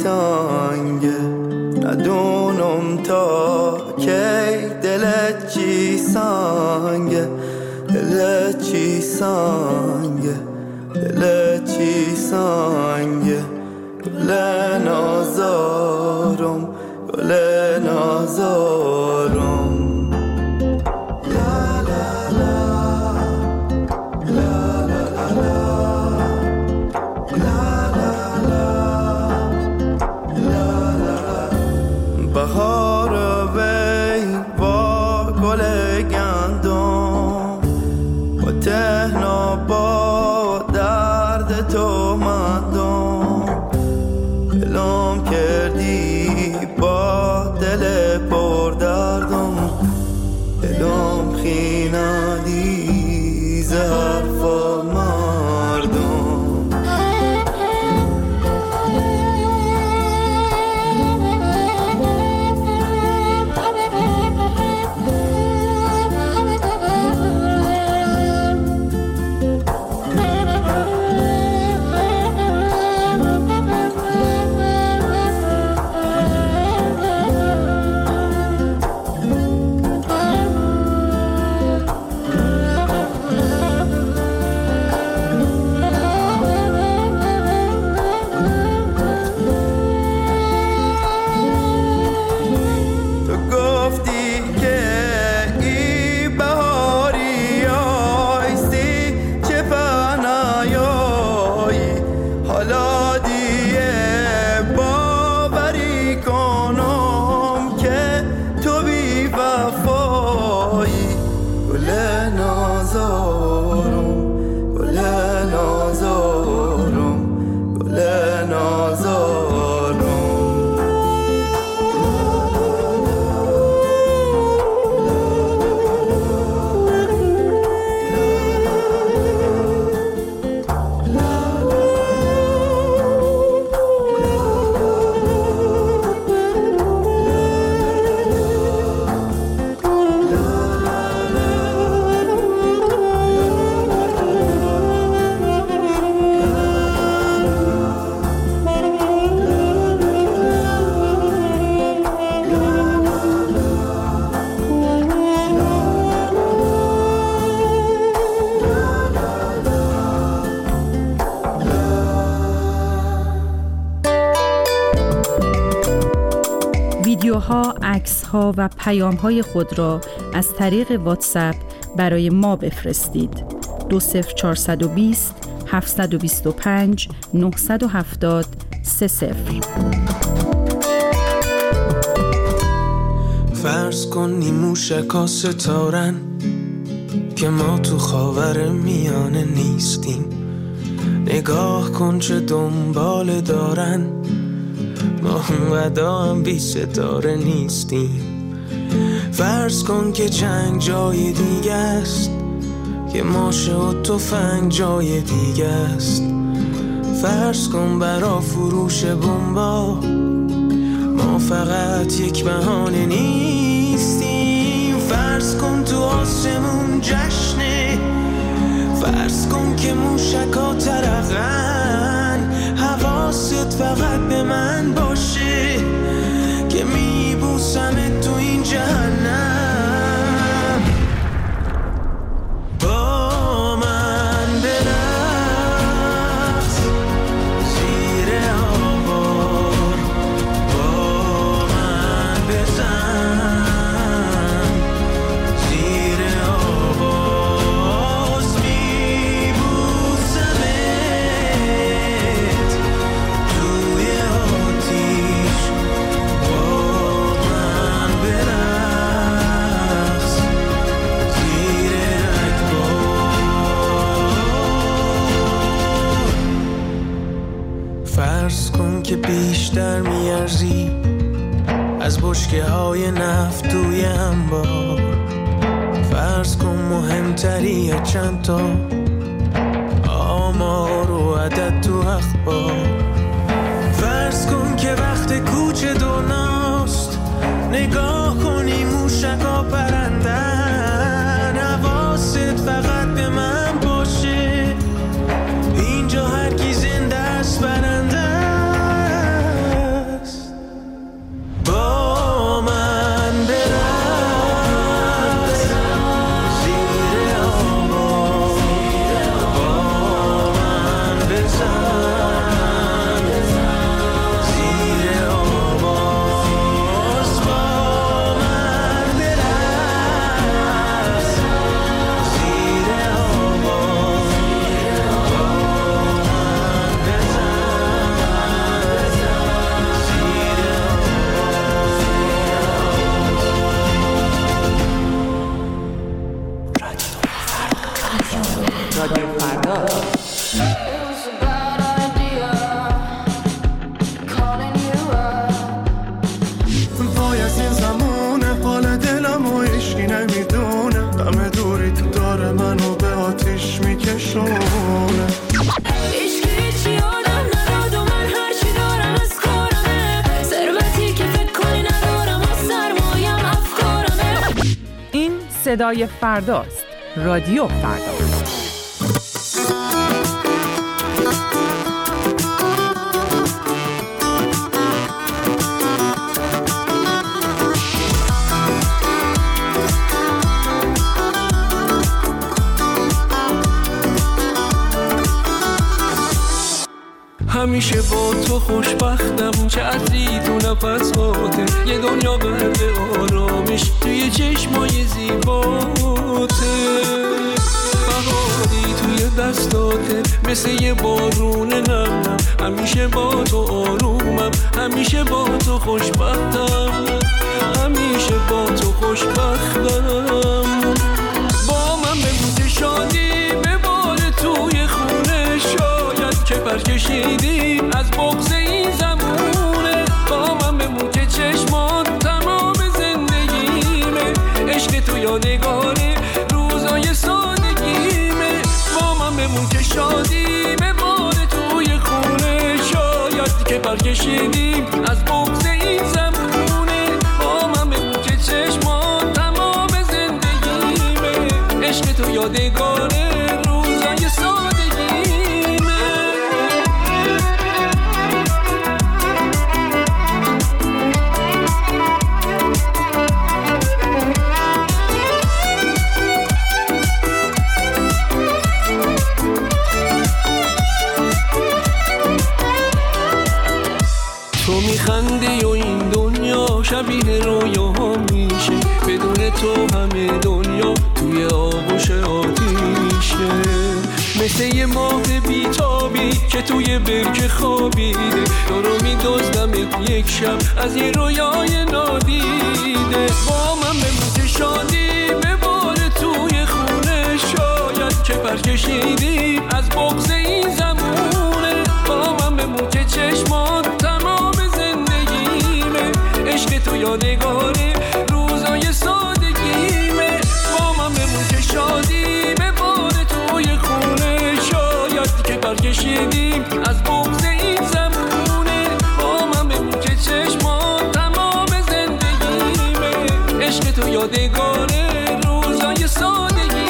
سانگه ندونم تا کی دلت چی سانگه دلت چی سانگه دلت چی سانگه گل نازارم گل نازارم بهار وی با گل گندم و تهنا با درد تو مندم دلم کردی با دل پر دردم دلم خیندی زرف و مردم ویدیوها، عکس‌ها و پیام‌های خود را از طریق واتساپ برای ما بفرستید. 20420 725 970 30. فرض کن نیموشکا ستارن که ما تو خاور میانه نیستیم. نگاه کن چه دنبال دارن، ما اونقدر هم بی ستاره نیستیم. فرض کن که جنگ جای دیگه است، که ماشه و تفنگ جای دیگه است. فرض کن برا فروش بمبا ما فقط یک بهانه نیستیم. فرض کن تو آسمون جشنه، فرض کن که موشکا ترقن. حواست فقط به من باشه که میبوسمت تو این جهنم. با من برقص زیر آوار، با من بزن زیر آواز. میبوسمت توی آتیش، با من برقص زیر رگبار. فرض کن که بیشتر میارزی از بشکه های نفت توی انبار. فرض کن مهمتری چند تا آمار و عدد تو اخبار. فرض کن که وقت کوچه دنیاست، نگاه کنی موشکا پرندن. حواست فقط به من باشه، اینجا هر کی زنده است برنده. کشونه. صدای فرداست. رادیو فردا. همیشه با تو خوشبختم، چه عطری تو نفساته، یه دنیا غرق آرامش توی چشمای زیباته، بهاری توی دستاته مثل یه بارون نم، همیشه با تو آرومم، همیشه با تو خوشبختم، همیشه با تو خوشبختم. با من بگو شادی بباره توی خونه، شاید که پرکشیدی از بغض این زمونه. با من بمون که چشمات تمام زندگیمه، عشق تو یادگاره روزای سادگیمه. با من بمون که شادی بباره توی خونه، شاید که پرکشیدی از بغض این زمونه. با من بمون که چشمات تمام زندگیمه، عشق تو یادگاره روزای سادگیمه. تو میخندی و این دنیا شبیه رویاها میشه، بدون تو همه دنیا توی آغوش آتیشه. مثل یه ماه بیتابی که توی برکه خوابیده، تو رو میدزدم یک شب از یه رویای نادیده. با من بمون شادی بباره توی خونه، شاید که پرکشیدی از بغض این زمونه. با من بمون که چشمات تمام زندگیمه، عشق تو یادگاره روزای سادگیمه. با من بمون که شادی بباره توی خونه، شاید که پرکشیدیم از بغض این زمونه. با من بمون که چشمات تمام زندگیمه، عشق تو یادگاره روزای سادگیمه.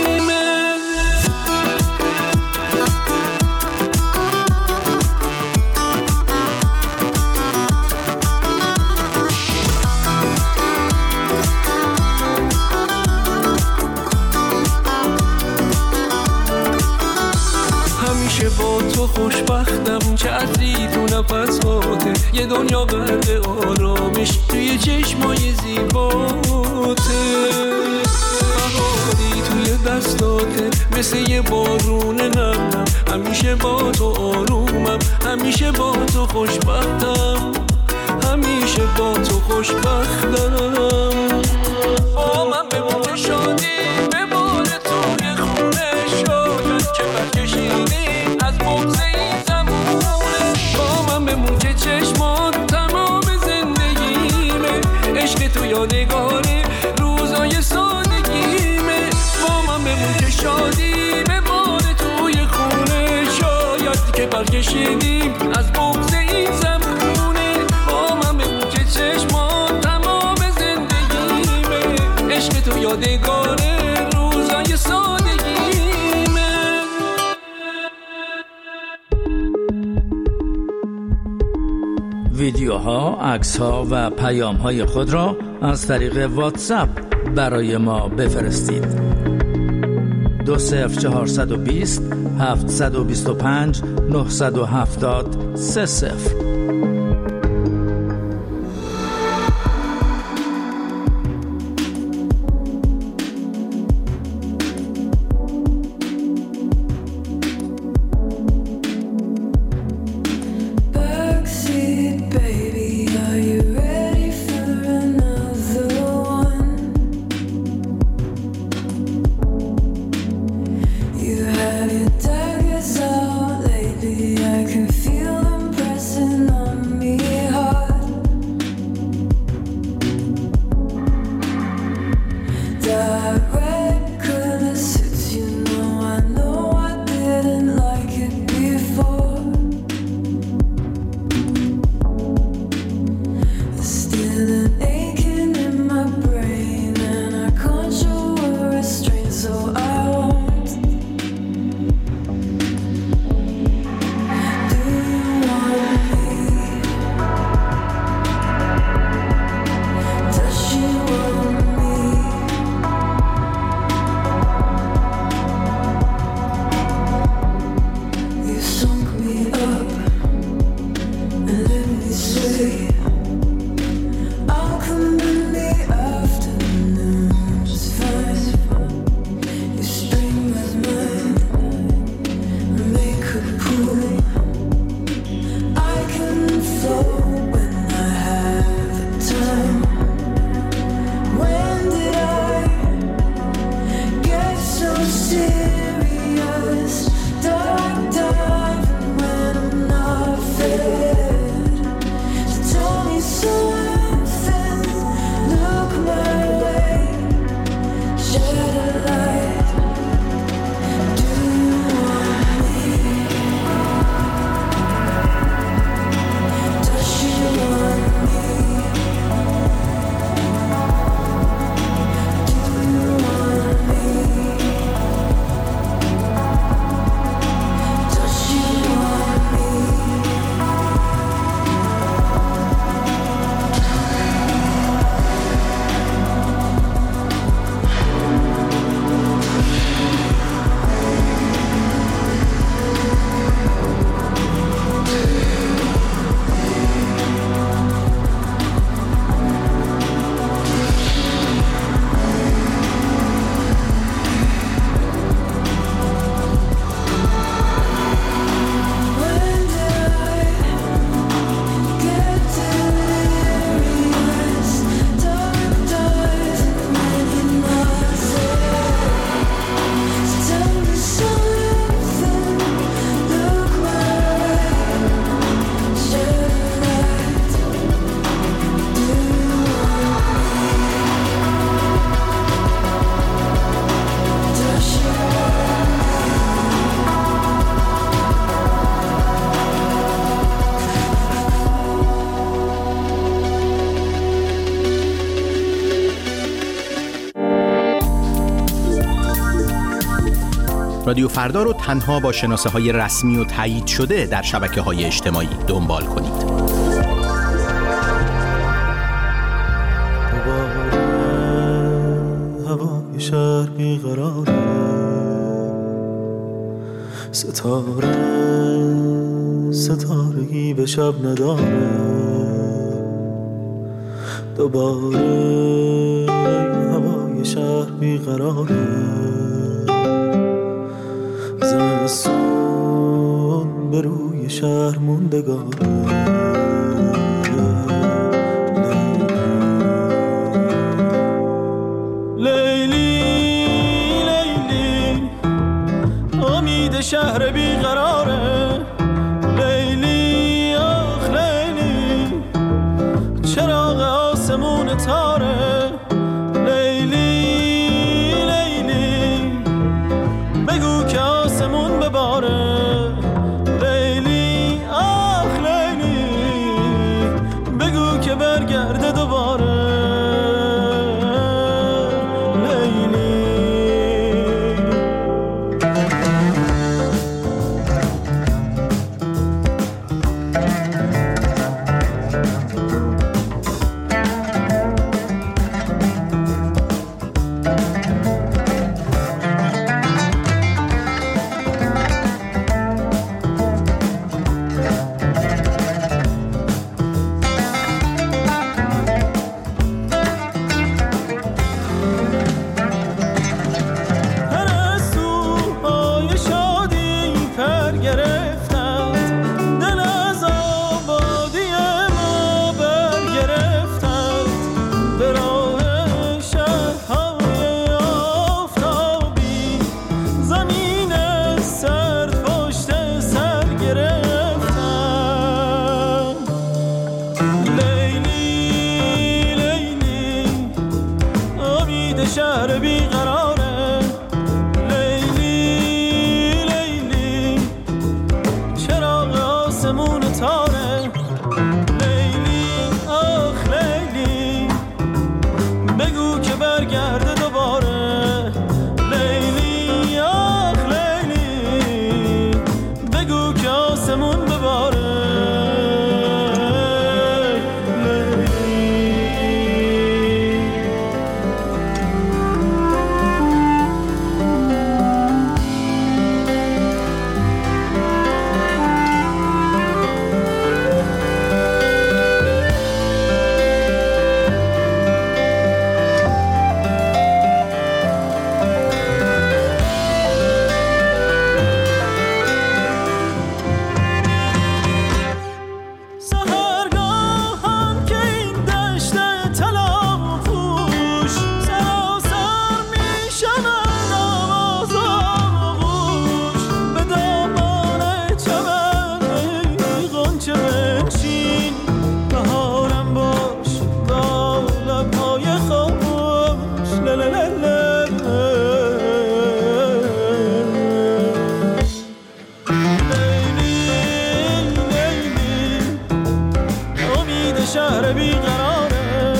با تو خوشبختم، چه عطری تو نفساته، یه دنیا غرق آرامش توی چشمای زیباته، بهاری توی دستاته مثل یه بارون نم، همیشه با تو آرومم، همیشه با تو خوشبختم، همیشه با تو خوشبختم. با من بمون شادی بباره توی خونه، شاید که پرکشیدی از بغض این زمونه. با من بمون که چشمات تمام زندگیمه، عشق تو یادگاره روزای سادگیمه. با من بمون که شادی بباره توی خونه، شاید که پرکشیدیم از بغض این زمونه. با من بمون که چشمات تمام زندگیمه، عشق تو یادگاره روزای سادگیمه. ویدیوها، عکس‌ها و پیام‌های خود را از طریق واتساپ برای ما بفرستید. 20420 725 970 30. Daggers out lately, I can feel them pressing رادیو فردا رو تنها با شناسه‌های رسمی و تایید شده در شبکه‌های اجتماعی دنبال کنید. هوای شهر بیقراره، ستارگی به شب نداره، دوباره هوای شهر بیقراره، زمستون به روی شهر موندگاره. شهر بیقراره، لیلی آخ لیلی، چراغ آسمون تاره، لیلی لیلی، بگو که آسمون بباره، لیلی آخ لیلی، بگو که برگرده دوباره. شهر بیقراره، لیلی لیلی، چراغ آسمون تاره، لیلی آخ لیلی، بگو که برگرده دوباره، لیلی آخ لیلی، بگو که آسمون بباره. شهر بیقراره،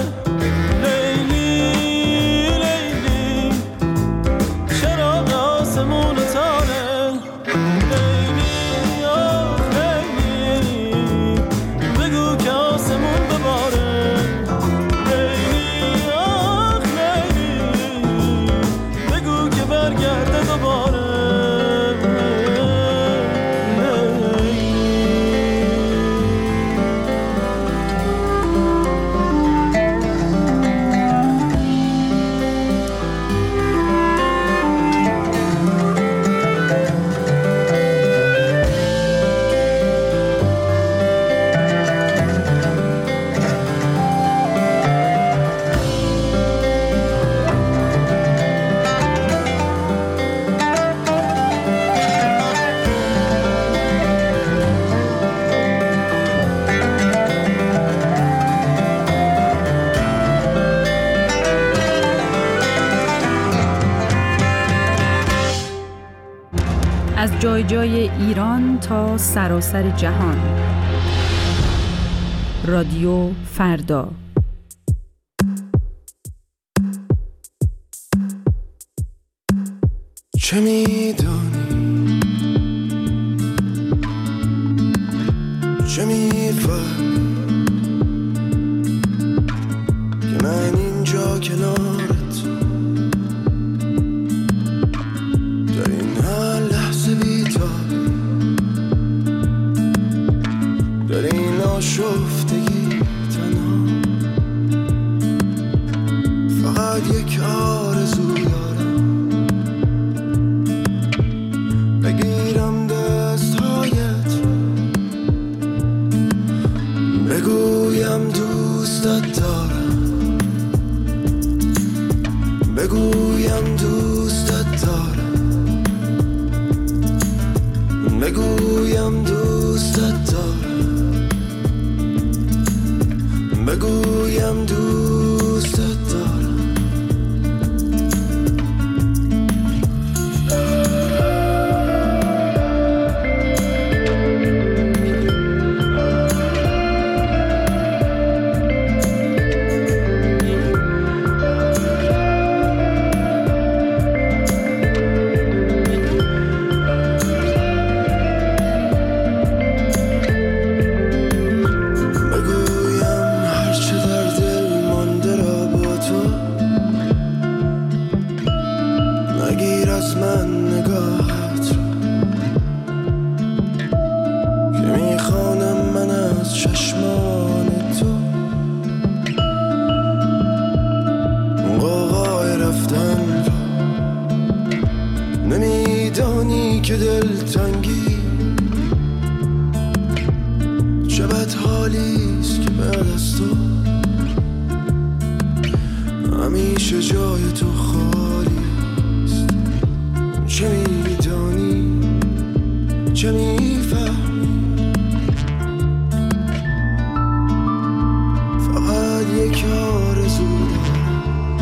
لیلی لیلی، چراغ آسمون تاره، لیلی آخ لیلی، بگو که آسمون بباره، لیلی آخ لیلی، بگو که برگرده دوباره. از جای جای ایران تا سراسر جهان. رادیو فردا. چه میدونی چه میفهمی که من اینجا کنارت در این هر لحظه بی‌تاب، در این آشفتگی تنها، فقط یک آرزو دارم، بگیرم دستهایت، بگویم دوستت دارم، بگویم دوستت دارم، بگویم دوستت دارم، بگویم دوستت دارم. نمیدانی که دلتنگی چه بد حالیست که بعد از تو همیشه جای تو خالیست. چه میدانی، چه میفهمی، فقط یک آرزو دارم،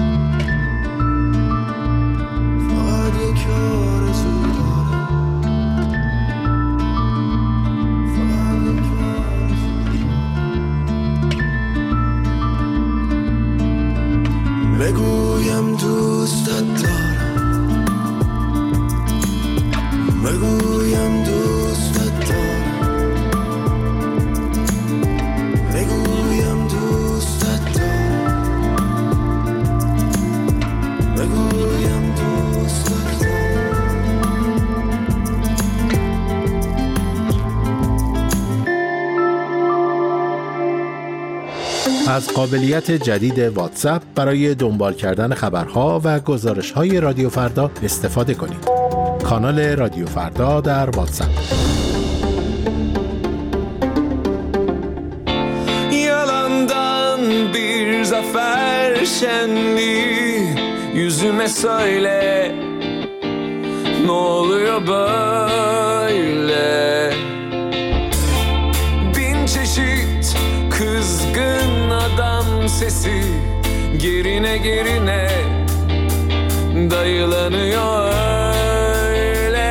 فقط یک آرزو دارم، فقط یک آرزو دارم. بگویم دوستت دارم، بگویم دوستت دارم، بگویم دوستت دارم، بگویم دوستت دارم. از قابلیت جدید واتساپ برای دنبال کردن خبرها و گزارش‌های رادیو فردا استفاده کنید. کانال رادیو فردا در واتساپ. Yalandan bir zafer şenliği yüzüme söyle, ne oluyor böyle? Bin çeşit kızgın adam sesi gerine gerine dayılanıyor öyle.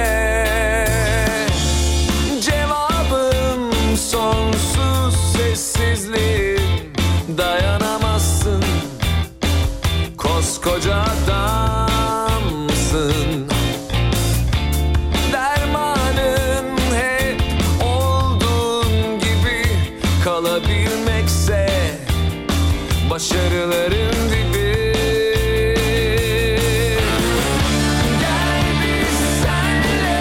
Cevabım sonsuz sessizliğim, dayanamazsın, koskoca adamsın. Dermanın hep olduğun gibi kalabilmekse başarıların dibi. Gel biz senle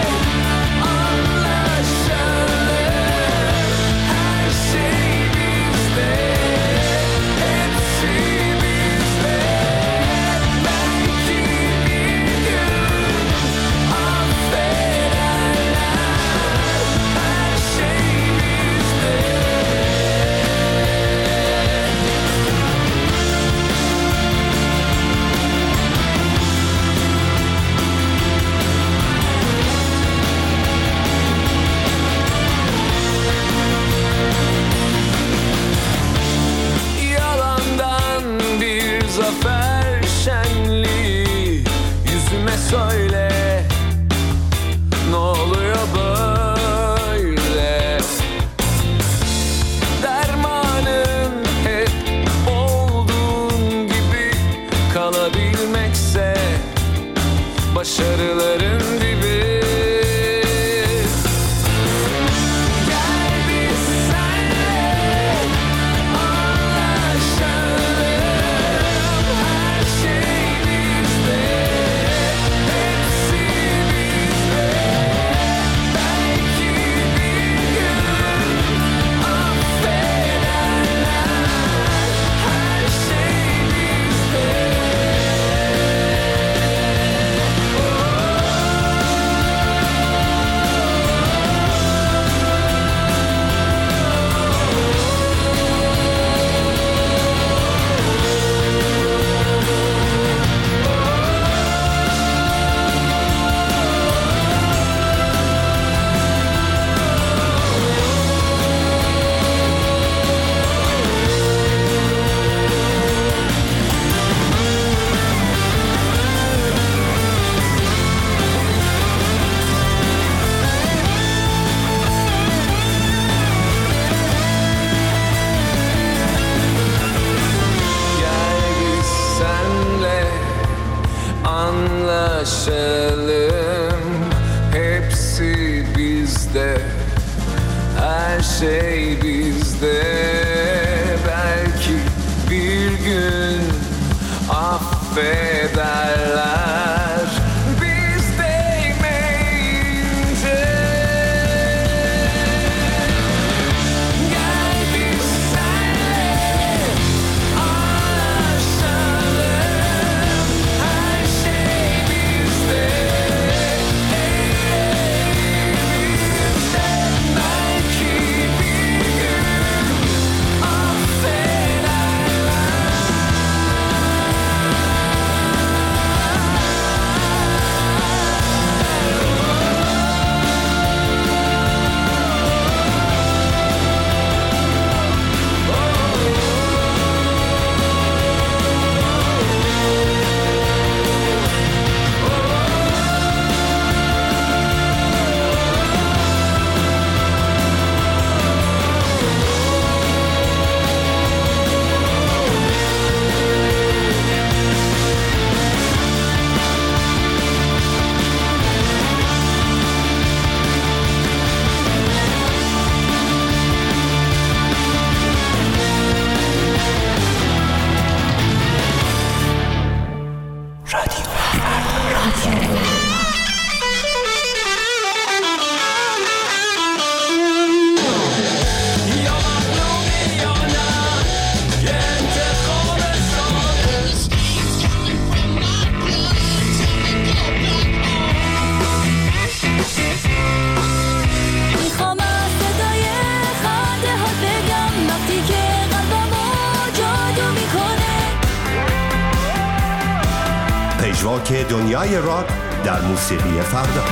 anlaşalım, her şey bizde, hepsi bizde. Belki bir gün affederler, her şey bizde. her şey bizde. Belki bir gün affederler biz değmeyince. Gel biz senle anlaşalım, her şey bizde. Belki bir gün پژواک دنیای راک در موسیقی فردا.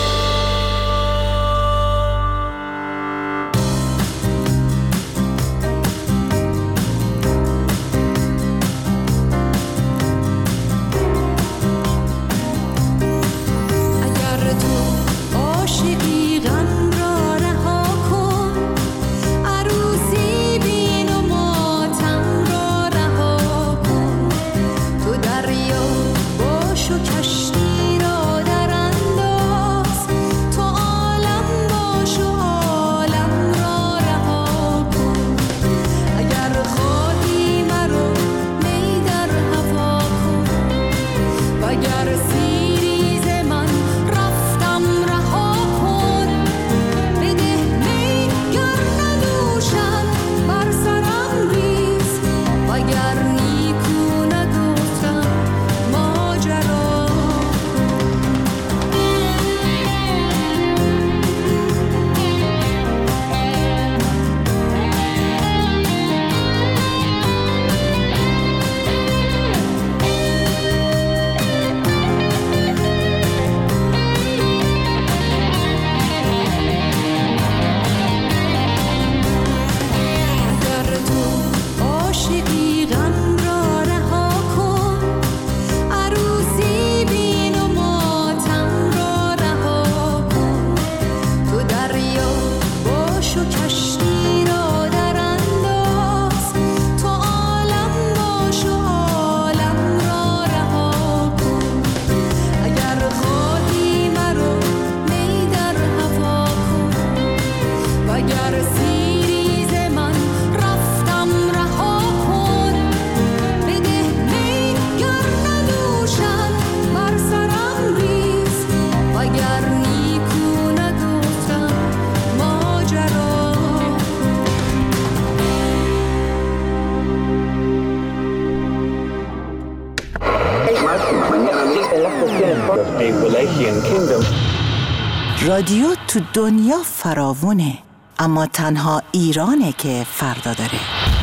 رادیو تو دنیا فراوونه، اما تنها ایرانه که فردا داره.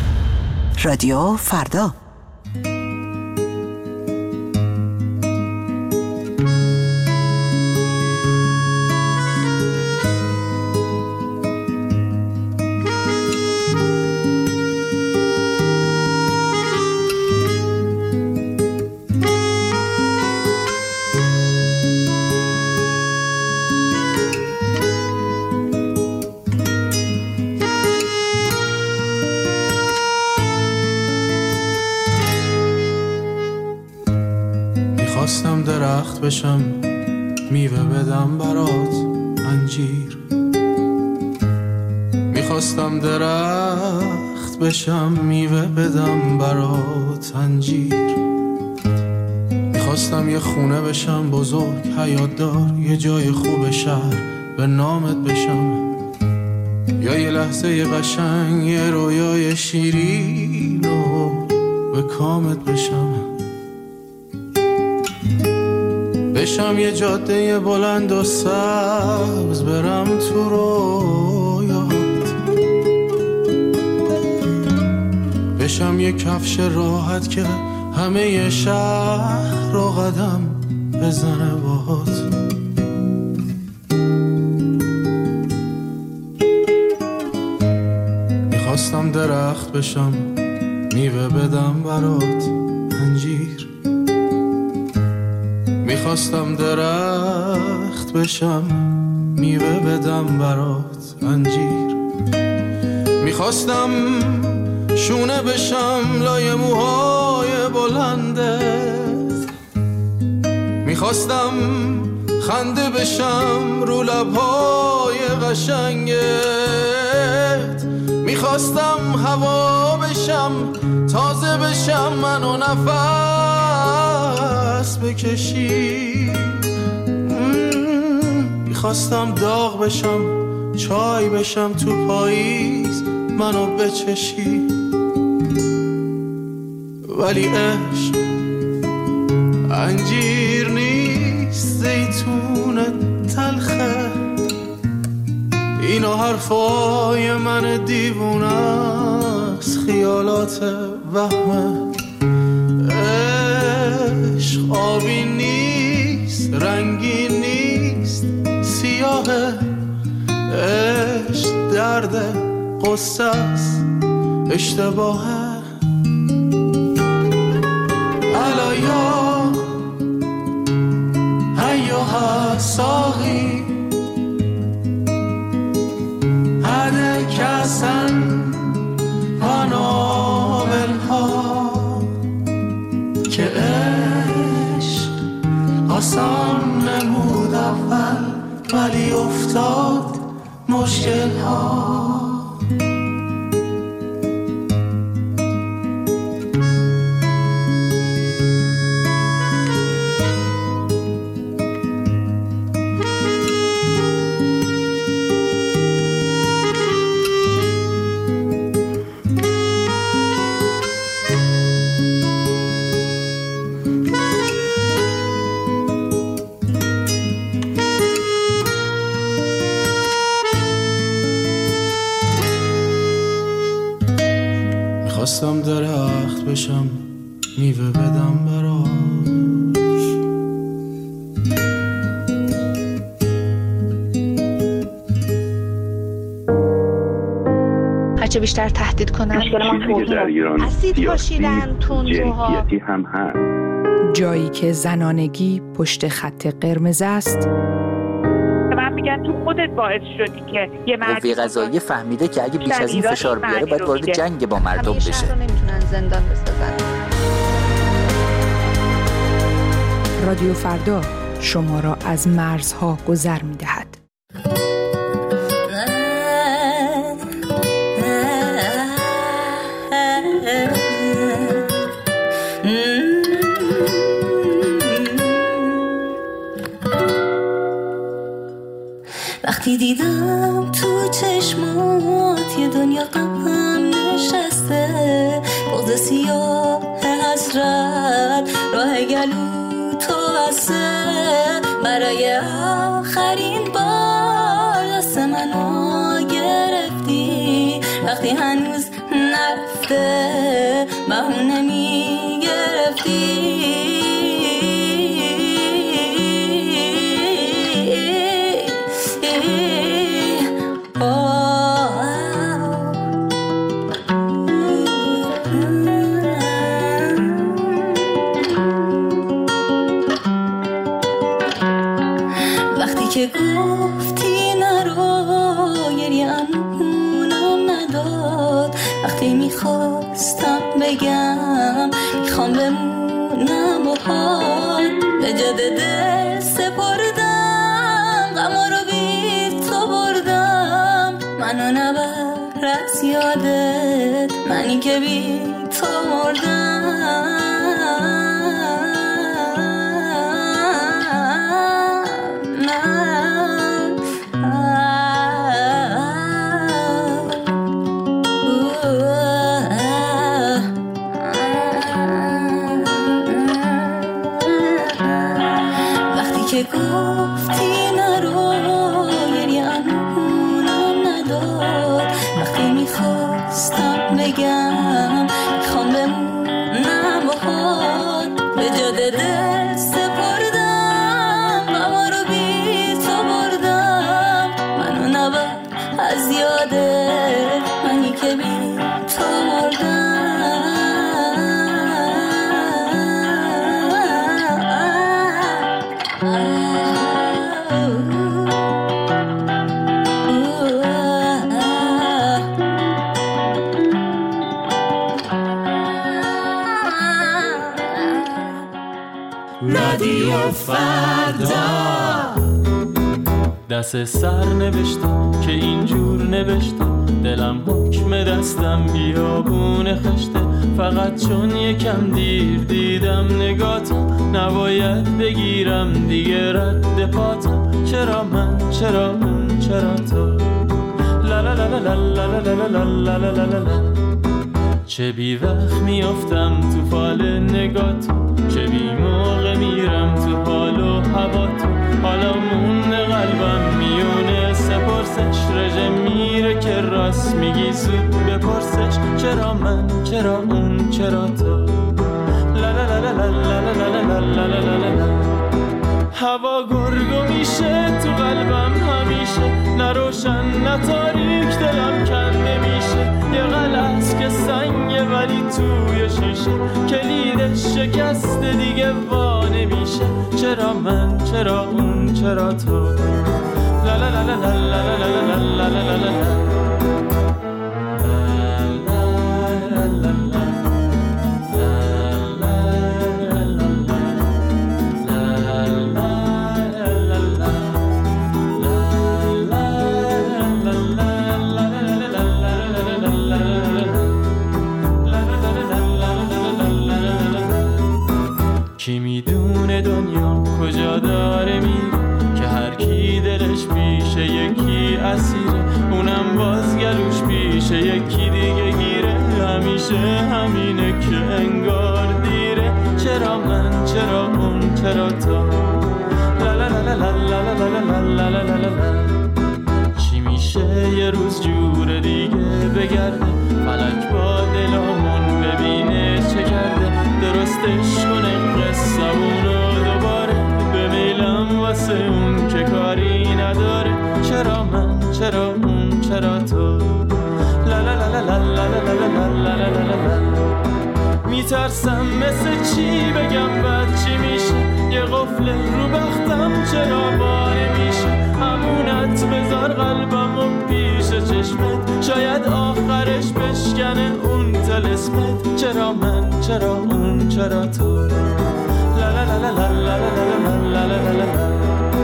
رادیو فردا. خواستم درخت بشم میوه بدم برات انجیر، میخواستم درخت بشم میوه بدم برات انجیر، میخواستم یه خونه بشم بزرگ حیات دار، یه جای خوب شهر به نامت بشم، یا یه لحظه یه قشنگ یه رویای شیرین و به کامت بشم، بشم یه جاده بلند و سبز برم تو رویات، بشم یه کفش راحت که همه شهر رو قدم بزنه باهات. میخواستم درخت بشم میوه بدم برات انجیر، میخواستم درخت بشم میوه بدم برات انجیر، میخواستم شونه بشم لای موهای بلندت، میخواستم خنده بشم رو لبهای قشنگت، میخواستم هوا بشم تازه بشم منو نفس بکشی، میخواستم داغ بشم چای بشم تو پاییز منو بچشی، ولی عشق انجیر نیست زیتون تلخه، اینو حرفای من دیوونه است خیالات وهمه، عشق آبی نیست رنگی نیست سیاهه، عشق درد قصه است اشتباهه، الایا ایوها ساقی هده کسن پانابلها، که عشق آسان نمود اول ولی افتاد مشکل ها. میخواستم درخت بشم میوه بدم براش، هرچه بیشتر تهدید کنن چیزی که در ایران اسید پاشیدن تندروها جنسیتی هم هست، جایی که زنانگی پشت خط قرمز است. من میگن تو خودت باعث شدی که یه قوه قضاییه فهمیده که اگه بیش از این فشار بیاره باید وارد جنگ با مردم بشه. همیشه رو نمیتونن زندان بسازن. رادیو فردا شما را از مرزها گذر می‌دهد. وقتی دیدم تو چشمات یه دنیا غم نشسته، بغض سیاه حسرت راه گلو تو بسته، برای آخرین بار دست منو گرفتی، وقتی هنوز نرفته بهونه میگرفتی. که گفتی نرو گریه امونم نداد، وقتی میخواستم بگم میخوام بمونم باهات، به جاده دل سپردم غما رو بی تو بردم، منو نبر بهر از یادت، منی که بی تو مردم. وقتی که گفتی نرو گریه انونم نداد، وقتی میخواستم بگم میخوام بمونم باهات، به جاده دل سپردم غما رو بی تو بردم. منو نبر از یادت، منی که بی تو مردم. رادیو فردا. دست سر نوشتم که اینجور نوشتم، دلم حکم دستم بیابون خشته. فقط چون یکم دیر دیدم نگاتم، نباید بگیرم دیگه رد پاتم. چرا من، چرا اون، چرا تو؟ لا لا لا لا لا لا لا لا لا لا لا. چه بی وقت میافتم تو فال نگاتم، چه بی موقع میرم تو حال و هواتم. حالا مون قلبم میونه سپرسش، رژه میره که راست میگی زود بپرسش. چرا من، چرا اون، چرا تو؟ لا لا لا لا لا لا لا لا لا لا لا. هوا گرگو میشه تو قلبم همیشه، نه روشن نه تاریک دلم کنده میشه. یه غلط که سنگه ولی توی شیشه، کلیدش شکسته دیگه وا نمیشه. چرا من، چرا اون، چرا تو؟ لا لا لا لا لا لا لا لا لا لا لا. کی میدونه دنیا کجا داره میره، که هر کی دلش پیشه یکی اسیره، اونم باز گلوش پیشه یکی دیگه گیره. همیشه همینه که انگار دیره. چرا من، چرا اون، چرا تو؟ لا لا لا لا لا لا لا لا لا لا لا. چی میشه یه روز جور دیگه بگرده، فلک با دلمون ببینه چه کرده، درستش کنه قصه‌مونو دوباره. به میلم واسه اون که کاری نداره. چرا من، چرا اون، چرا تو؟ لا لا لا لا لا لا لا لا لا لا. میترسم مثل چی بگم بعد چی میشه، یه قفل رو بختم چرا باره میشه. همونت بذار قلبم و پیش چشمت، شاید آخرش بشکنه اون طلسمت. چرا من، چرا اون، چرا تو؟ لا لا لا لا لا لا لا لا لا لا.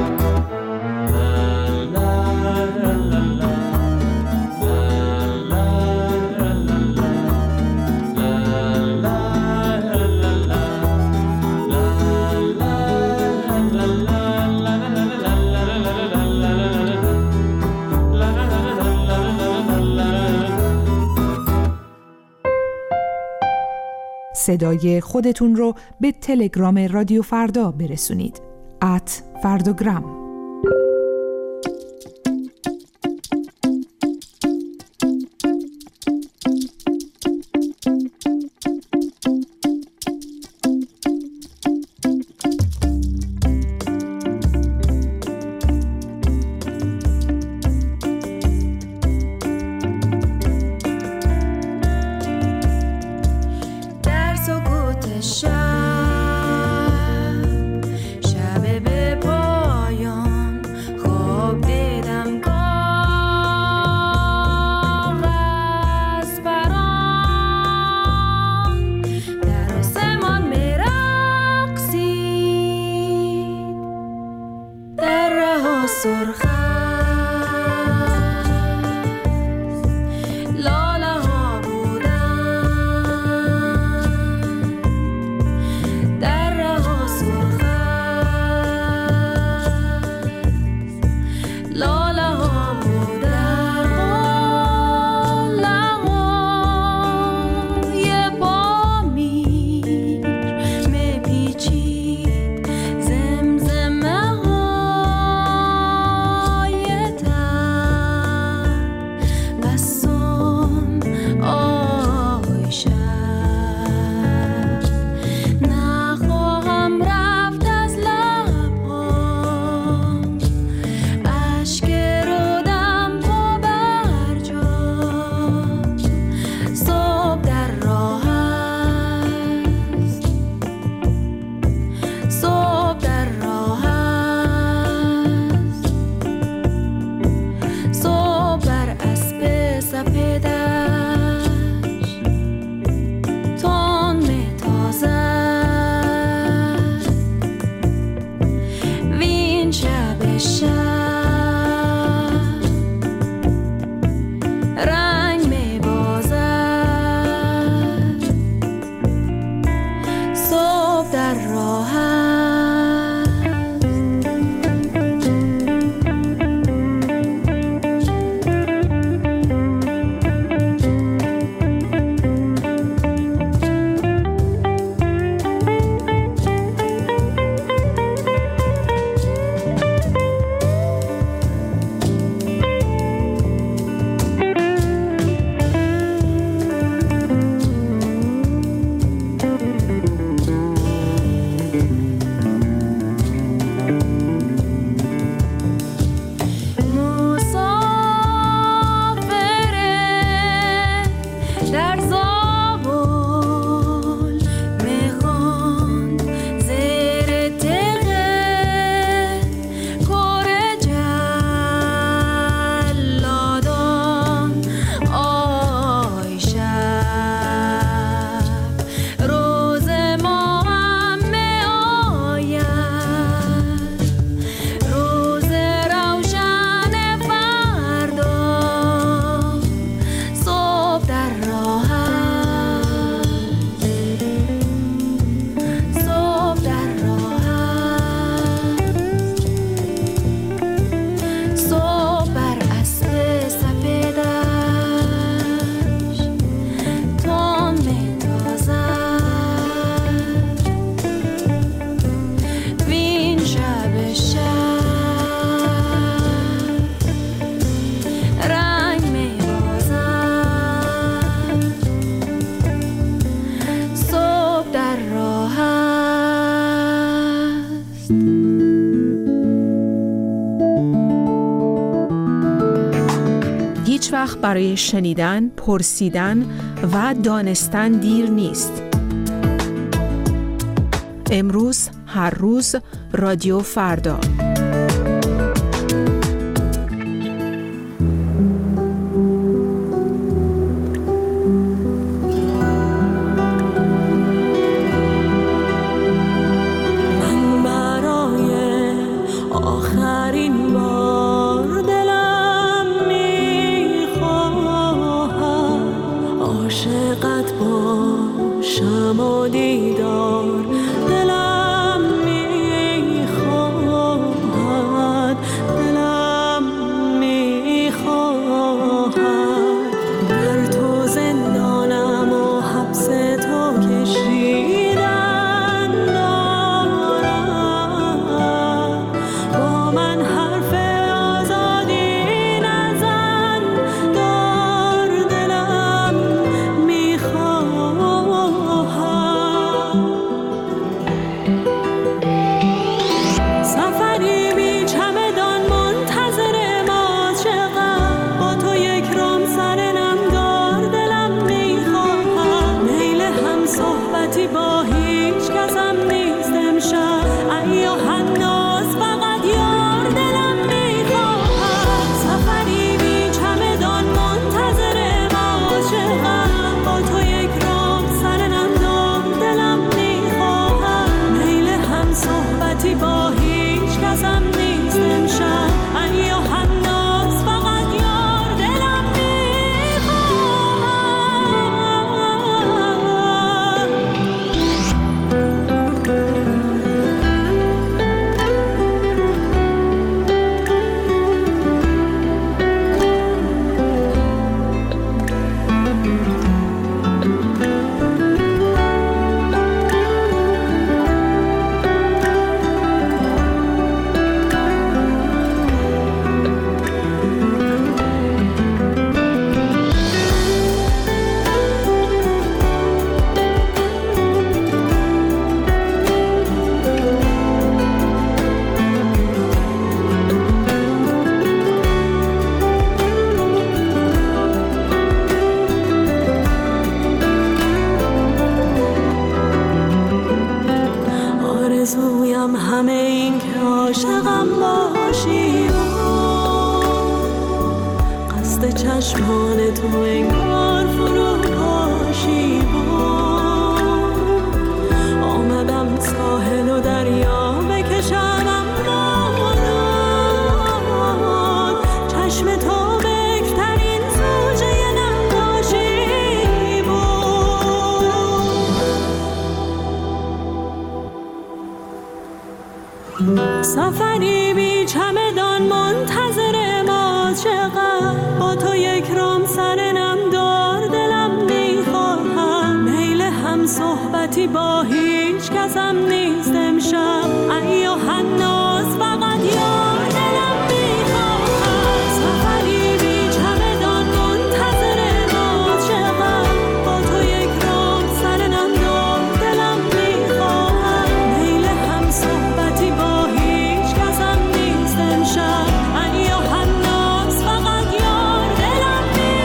صدای خودتون رو به تلگرام رادیو فردا برسونید. @فرداگرام. شب به پایان وقت برای شنیدن، پرسیدن و دانستن دیر نیست. امروز، هر روز، رادیو فردا. چشمان تو انگار فرو پاشی آمدم ساحل و دریا بکشم امانان چشم تو بکترین زوجه نقاشی بود سفری بی چمدان منتظر ما چقدر با تو یک رام سر نم دار دلم میخواهم میل هم صحبتی با هیچ کسم نیست امشب ایا حناس فقط یار دلم میخواهم سفری بی چمدان منتظر ما چقدر با تو یک رام سر نم دار دلم میخواهم میل هم صحبتی با هیچ کسم نیست امشب ایا حناس فقط یار دلم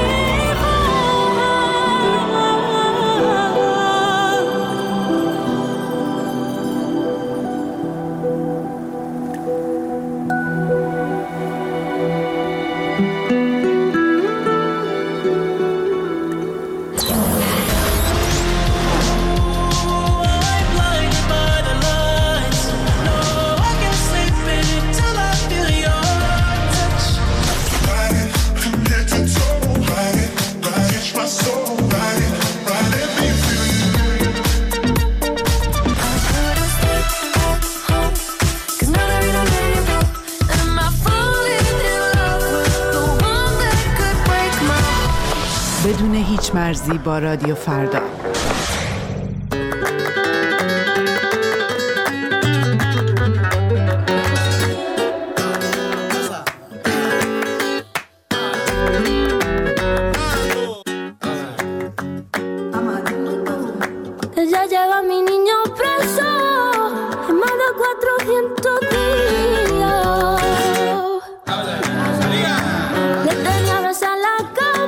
بدون هیچ مرزی با رادیو فردا. Ya llega mi niño preso, en más de 400 días. Le tenía abrazar la cara.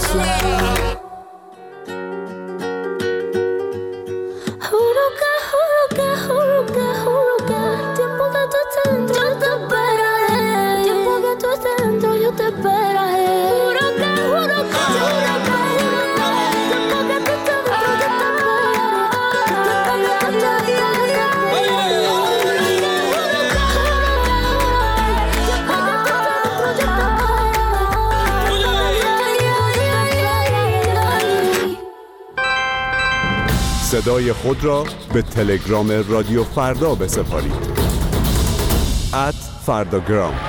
صدای خود را به تلگرام رادیو فردا بسپارید @فرداگرام.